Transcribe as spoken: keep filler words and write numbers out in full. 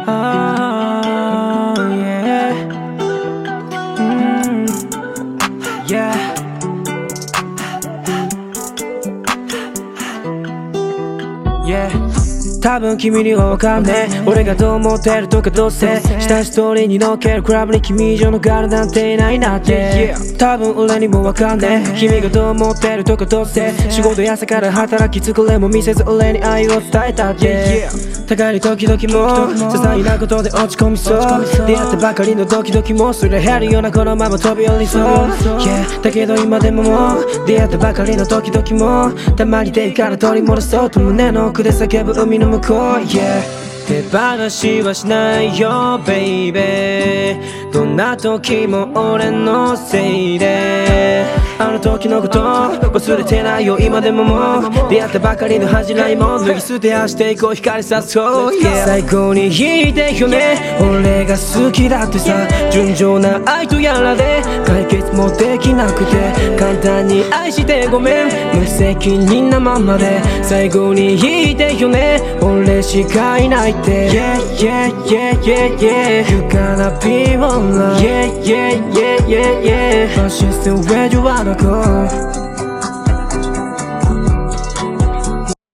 Oh yeah mm, yeah yeah 多分君にはわかんねえ俺がどう思ってるとかどうせしたストーリーに乗っけるクラブに君以上のガールなんていないなって、yeah. 多分俺にもわかんねえ君がどう思ってるとかどうせ仕事や朝から働き疲れも見せず俺に愛を伝えたって、yeah. 互いに時々も些細なことで落ち込みそう出会ったばかりのドキドキもすれ減るようなこのまま飛び降りそう、yeah. だけど今でももう出会ったばかりのドキドキもたまにでいいから取り戻そうと胸の奥で叫ぶ海の向こう、yeah. 手放しはしないよ baby どんな時も俺のせいであの時のこと忘れてないよ今でももう出会ったばかりの恥じないもん脱ぎ捨て走っていこう光さそう、yeah. 最高にいいでよね俺が好きだってさ純情な愛とやらで解決もできなくて簡単に愛してごめん無責任なままで最後にいいでよね俺しかいないYeah, yeah, yeah, yeah, yeah You gotta be one love Yeah, yeah, yeah, yeah, yeah But she's still where you wanna go